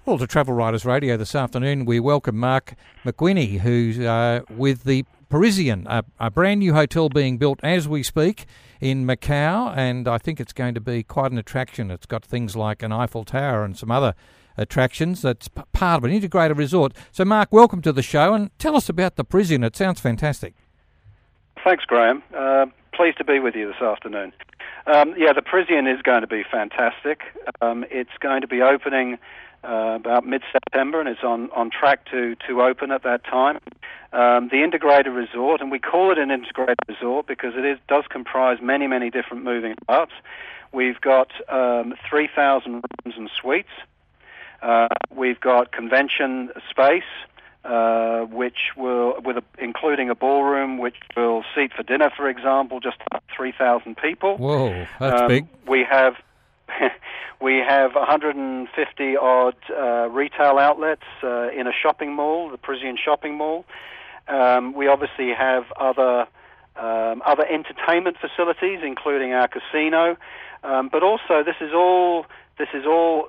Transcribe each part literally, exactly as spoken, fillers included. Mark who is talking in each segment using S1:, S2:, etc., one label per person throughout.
S1: Well, to Travel Writers Radio this afternoon, we welcome Mark McWhinney, who's uh, with the Parisian, a, a brand new hotel being built as we speak in Macau, and I think it's going to be quite an attraction. It's got things like an Eiffel Tower and some other attractions. That's p- part of an integrated resort. So, Mark, welcome to the show, and tell us about the Parisian. It sounds fantastic.
S2: Thanks, Graham. Uh, pleased to be with you this afternoon. Um, yeah, the Parisian is going to be fantastic. Um, it's going to be opening Uh, about mid-September, and it's on, on track to, to open at that time. Um, the integrated resort, and we call it an integrated resort because it is, does comprise many, many different moving parts. We've got um, three thousand rooms and suites. Uh, we've got convention space, uh, which will, with a, including a ballroom, which will seat for dinner, for example, just three thousand people.
S1: Whoa, that's
S2: um,
S1: big.
S2: We have we have one hundred fifty odd uh, retail outlets uh, in a shopping mall, the Parisian shopping mall. Um, we obviously have other um, other entertainment facilities, including our casino. Um, but also, this is all this is all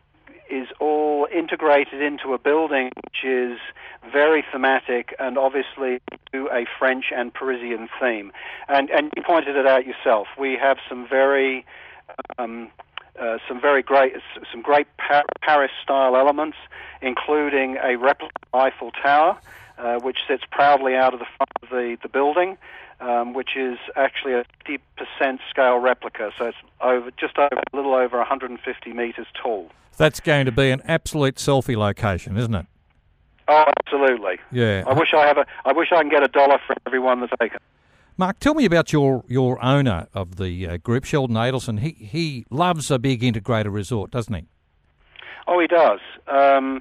S2: is all integrated into a building which is very thematic and obviously to a French and Parisian theme. And and you pointed it out yourself. We have some very um, Uh, some very great, some great Paris-style elements, including a replica Eiffel Tower, uh, which sits proudly out of the front of the, the building, um, which is actually a fifty percent scale replica, so it's over just over a little over one hundred fifty metres tall.
S1: That's going to be an absolute selfie location, isn't it?
S2: Oh, absolutely.
S1: Yeah.
S2: I wish I have a. I wish I can get a dollar for everyone that's taken.
S1: Mark, tell me about your, your owner of the uh, group, Sheldon Adelson. He he loves a big integrated resort, doesn't he?
S2: Oh, he does. Um,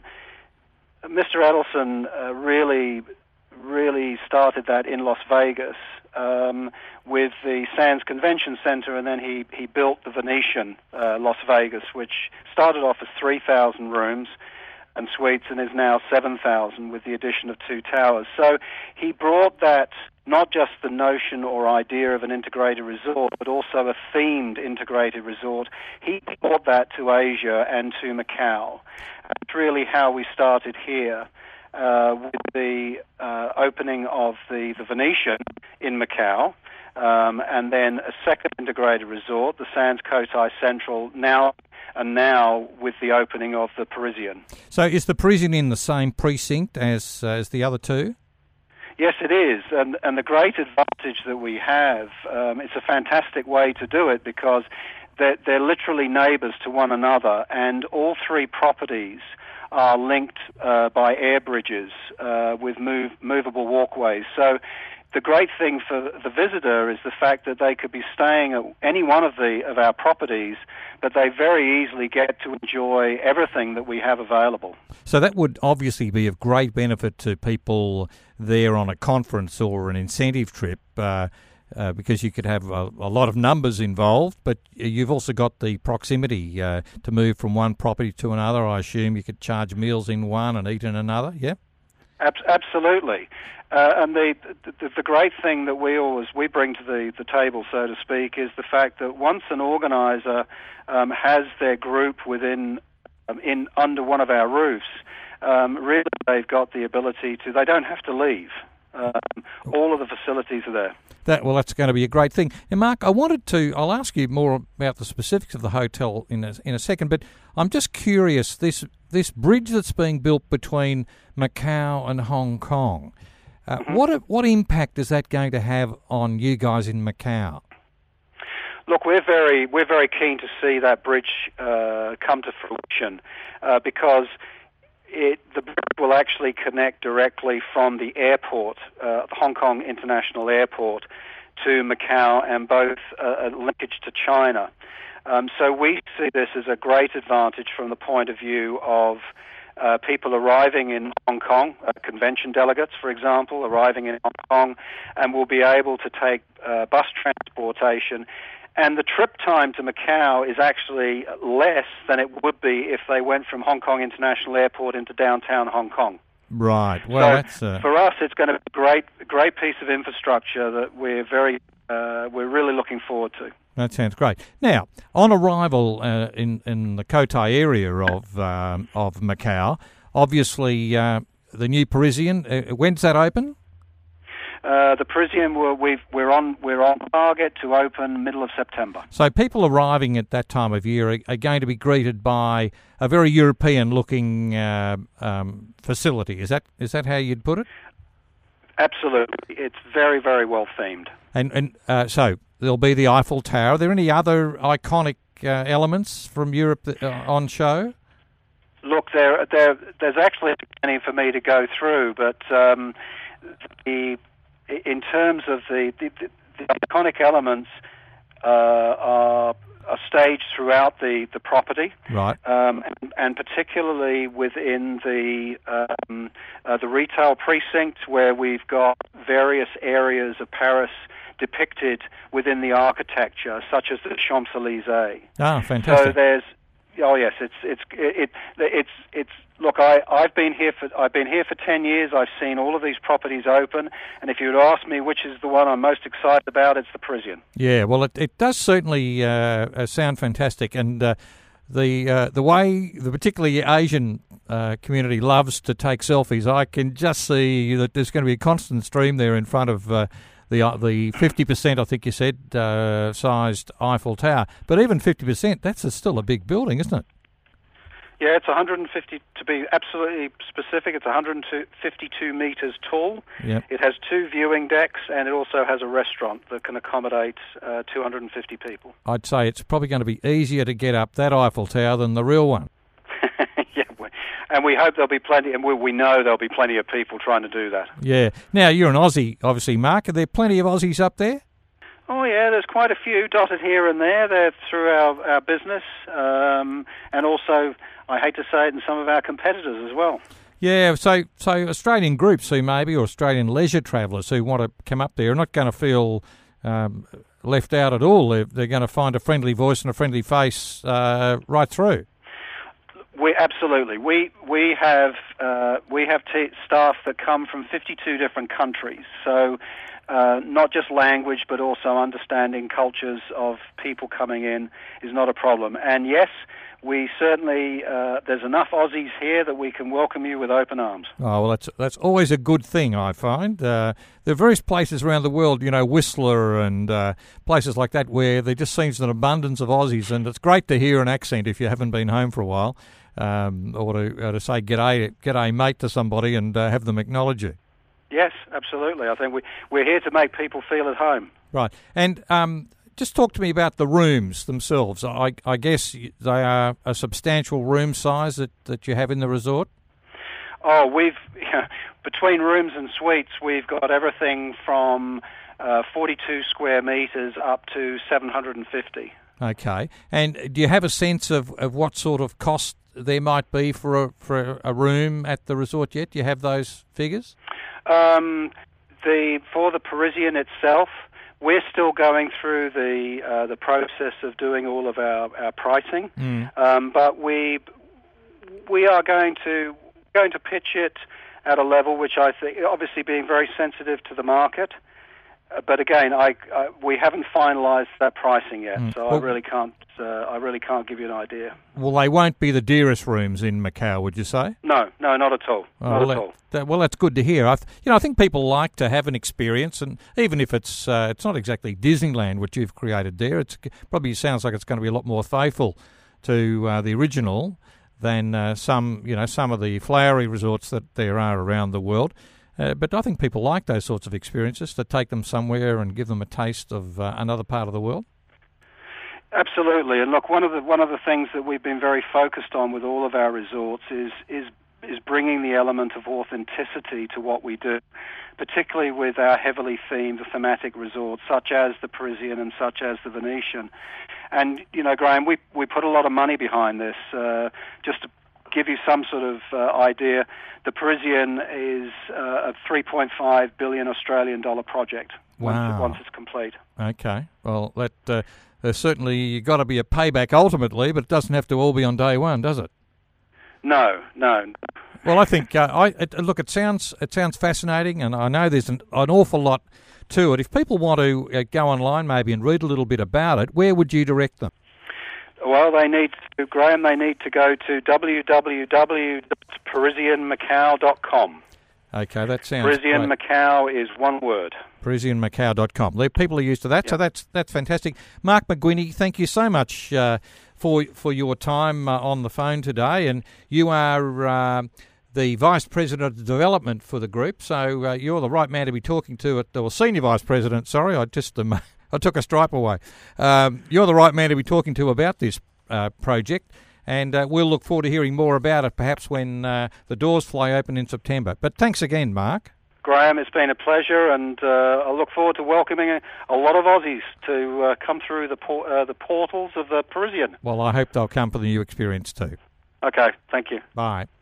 S2: Mister Adelson uh, really, really started that in Las Vegas um, with the Sands Convention Center, and then he, he built the Venetian uh, Las Vegas, which started off as three thousand rooms and suites and is now seven thousand with the addition of two towers. So he brought that, not just the notion or idea of an integrated resort, but also a themed integrated resort. He brought that to Asia and to Macau. That's really how we started here uh, with the uh, opening of the, the Venetian in Macau, um, and then a second integrated resort, the Sands Cotai Central, now and now with the opening of the Parisian.
S1: So is the Parisian in the same precinct as uh, as the other two?
S2: Yes, it is, and, and the great advantage that we have, um, it's a fantastic way to do it because they're, they're literally neighbours to one another, and all three properties are linked uh, by air bridges uh, with move, movable walkways. So the great thing for the visitor is the fact that they could be staying at any one of the of our properties, but they very easily get to enjoy everything that we have available.
S1: So that would obviously be of great benefit to people there on a conference or an incentive trip, uh, uh, because you could have a, a lot of numbers involved, but you've also got the proximity uh, to move from one property to another. I assume you could charge meals in one and eat in another, yeah?
S2: Absolutely. Uh, and the, the the great thing that we always we bring to the, the table, so to speak, is the fact that once an organizer um, has their group within um, in under one of our roofs, um, really they've got the ability to. They don't have to leave. Um, all of the facilities are there.
S1: That well, that's going to be a great thing. And Mark, I wanted to. I'll ask you more about the specifics of the hotel in a, in a second, but I'm just curious. This this bridge that's being built between Macau and Hong Kong. Uh, mm-hmm. What what impact is that going to have on you guys in Macau?
S2: Look, we're very we're very keen to see that bridge uh, come to fruition uh, because it, the bridge will actually connect directly from the airport, uh, the Hong Kong International Airport, to Macau, and both uh, a linkage to China. Um, so we see this as a great advantage from the point of view of Uh, people arriving in Hong Kong, uh, convention delegates, for example, arriving in Hong Kong, and will be able to take uh, bus transportation. And the trip time to Macau is actually less than it would be if they went from Hong Kong International Airport into downtown Hong Kong.
S1: Right. Well,
S2: so
S1: that's uh...
S2: for us, it's going to be a great, great piece of infrastructure that we're very, uh, we're really looking forward to.
S1: That sounds great. Now, on arrival uh, in in the Cotai area of um, of Macau, obviously uh, the new Parisian. Uh, when's that open?
S2: Uh, the Parisian, we're, we've, we're on we're on target to open middle of September.
S1: So people arriving at that time of year are, are going to be greeted by a very European-looking uh, um, facility. Is that is that how you'd put it?
S2: Absolutely, it's very very well themed.
S1: And and uh, so there'll be the Eiffel Tower. Are there any other iconic uh, elements from Europe that, uh, on show?
S2: Look, there there there's actually plenty for me to go through, but um, the in terms of the, the, the iconic elements uh, are, are staged throughout the, the property,
S1: right?
S2: Um, and, and particularly within the um, uh, the retail precinct, where we've got various areas of Paris depicted within the architecture, such as the Champs-Élysées.
S1: Ah, fantastic!
S2: So there's oh yes, it's it's it, it it's it's. Look, I, I've been here for I've been here for ten years. I've seen all of these properties open, and if you'd ask me which is the one I'm most excited about, it's the Parisian.
S1: Yeah, well, it, it does certainly uh, sound fantastic, and uh, the uh, the way the particularly Asian uh, community loves to take selfies, I can just see that there's going to be a constant stream there in front of uh, the uh, the fifty percent, I think you said, uh, sized Eiffel Tower. But even fifty percent, that's a, still a big building, isn't it?
S2: Yeah, it's one hundred fifty, to be absolutely specific, it's one hundred fifty-two metres tall.
S1: Yep.
S2: It has two viewing decks, and it also has a restaurant that can accommodate uh, two hundred fifty people.
S1: I'd say it's probably going to be easier to get up that Eiffel Tower than the real one.
S2: Yeah, and we hope there'll be plenty, and we, we know there'll be plenty of people trying to do that.
S1: Yeah. Now, you're an Aussie, obviously, Mark. Are there plenty of Aussies up there?
S2: Oh, yeah, there's quite a few dotted here and there. They're through our, our business, um, and also, I hate to say it, in some of our competitors as well.
S1: Yeah, so so Australian groups who maybe, or Australian leisure travellers who want to come up there are not going to feel um, left out at all. They're, they're going to find a friendly voice and a friendly face uh, right through.
S2: We absolutely. We we have uh, we have t- staff that come from fifty-two different countries. So uh, not just language, but also understanding cultures of people coming in is not a problem. And yes, we certainly uh, there's enough Aussies here that we can welcome you with open arms.
S1: Oh well, that's that's always a good thing, I find. Uh, there are various places around the world, you know, Whistler and uh, places like that, where there just seems an abundance of Aussies, and it's great to hear an accent if you haven't been home for a while. Um, or to, uh, to say g'day, g'day mate to somebody and uh, have them acknowledge you.
S2: Yes, absolutely. I think we, we're here to make people feel at home.
S1: Right. And um, just talk to me about the rooms themselves. I, I guess they are a substantial room size that, that you have in the resort?
S2: Oh, we've, between rooms and suites, we've got everything from uh, forty-two square metres up to seven hundred fifty.
S1: Okay. And do you have a sense of, of what sort of cost there might be for a, for a room at the resort yet? Do you have those figures?
S2: Um, the for the Parisian itself, we're still going through the uh, the process of doing all of our, our pricing,
S1: mm.
S2: um, but we we are going to going to pitch it at a level which I think, obviously being very sensitive to the market. Uh, but again, I, I we haven't finalised that pricing yet, mm. so well, I really can't. Uh, I really can't give you an idea.
S1: Well, they won't be the dearest rooms in Macau, would you say?
S2: No, no, not at all.
S1: Oh,
S2: not
S1: well,
S2: at all.
S1: That, well, that's good to hear. I, th- you know, I think people like to have an experience, and even if it's uh, it's not exactly Disneyland which you've created there, it's probably sounds like it's going to be a lot more faithful to uh, the original than uh, some, you know, some of the flowery resorts that there are around the world. Uh, but I think people like those sorts of experiences, to take them somewhere and give them a taste of uh, another part of the world.
S2: Absolutely, and look, one of the one of the things that we've been very focused on with all of our resorts is is is bringing the element of authenticity to what we do, particularly with our heavily themed thematic resorts, such as the Parisian and such as the Venetian. And you know, Graham, we we put a lot of money behind this. Uh, just to give you some sort of uh, idea, the Parisian is uh, a three point five billion Australian dollar project.
S1: Wow.
S2: once, once it's complete.
S1: Okay, well that. Uh, There's certainly got to be a payback ultimately, but it doesn't have to all be on day one, does it?
S2: No, no.
S1: Well, I think uh, I it, look. It sounds it sounds fascinating, and I know there's an, an awful lot to it. If people want to uh, go online maybe and read a little bit about it, where would you direct them?
S2: Well, they need to, Graham, they need to go to w w w dot parisian macau dot com.
S1: Okay, that sounds
S2: Parisian
S1: great.
S2: Macau is one word.
S1: parisian macau dot com. People are used to that,
S2: Yep.
S1: so that's that's fantastic. Mark McGuiney, thank you so much uh, for for your time uh, on the phone today, and you are uh, the Vice President of Development for the group, so uh, you're the right man to be talking to, at, or Senior Vice President, sorry, I just um, I took a stripe away. Um, you're the right man to be talking to about this uh, project, and uh, we'll look forward to hearing more about it perhaps when uh, the doors fly open in September. But thanks again, Mark.
S2: Graham, it's been a pleasure, and uh, I look forward to welcoming a, a lot of Aussies to uh, come through the por- uh, the portals of the Parisian.
S1: Well, I hope they'll come for the new experience too.
S2: Okay, thank you.
S1: Bye.